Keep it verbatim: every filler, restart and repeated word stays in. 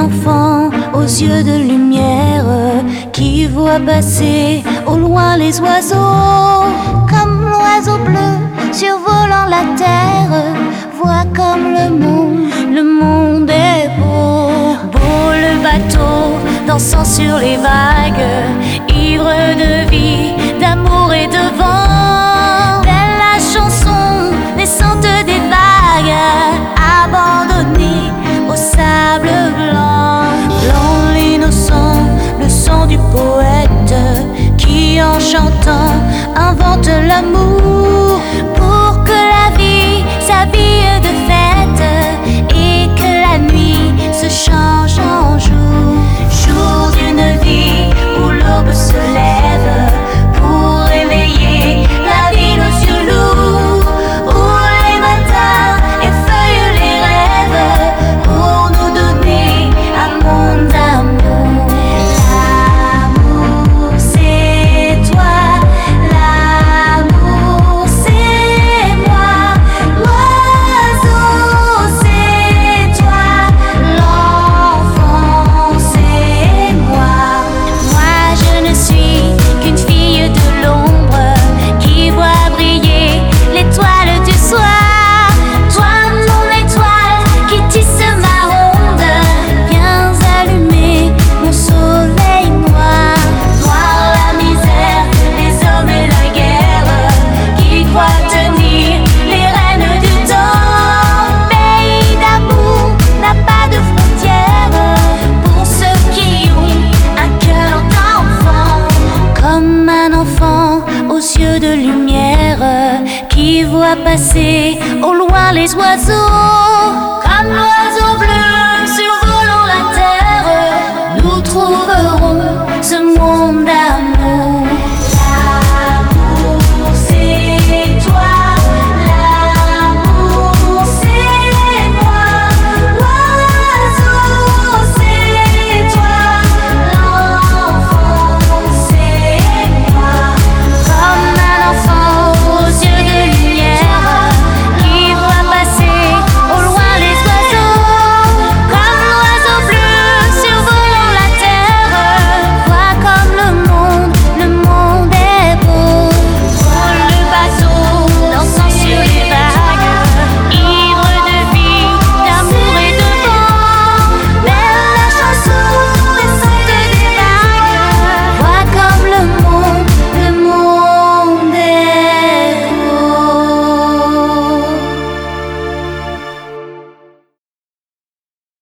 enfant aux yeux de lumière qui voit passer au loin les oiseaux. Comme l'oiseau bleu survolant la terre, voit comme le monde, le monde est beau. Beau le bateau dansant sur les vagues, ivre de vie, d'amour et de vent. Belle la chanson naissante des vagues, abandonnée au sable blanc. Blanc l'innocent, le sang du poète qui en chantant invente l'amour pour que la vie s'habille de fête et que la nuit se change en jour. Jour d'une vie où l'aube se lève pour réveiller la ville aux yeux lourds, où les matins effeuillent les rêves pour nous donner un monde d'amour. L'amour c'est toi, l'amour c'est moi, l'oiseau c'est toi, l'enfant c'est moi. Moi je ne suis qu'une fille de l'ombre qui voit briller l'étoile du soir. Toi mon étoile qui tisse ma ronde, viens allumer mon soleil noir. Noir la misère, les hommes et la guerre qui croient tenir les rênes du temps. Pays d'amour n'a pas de frontières pour ceux qui ont un cœur d'enfant. Comme un enfant aux yeux de lumière qui voit passer au loin les oiseaux.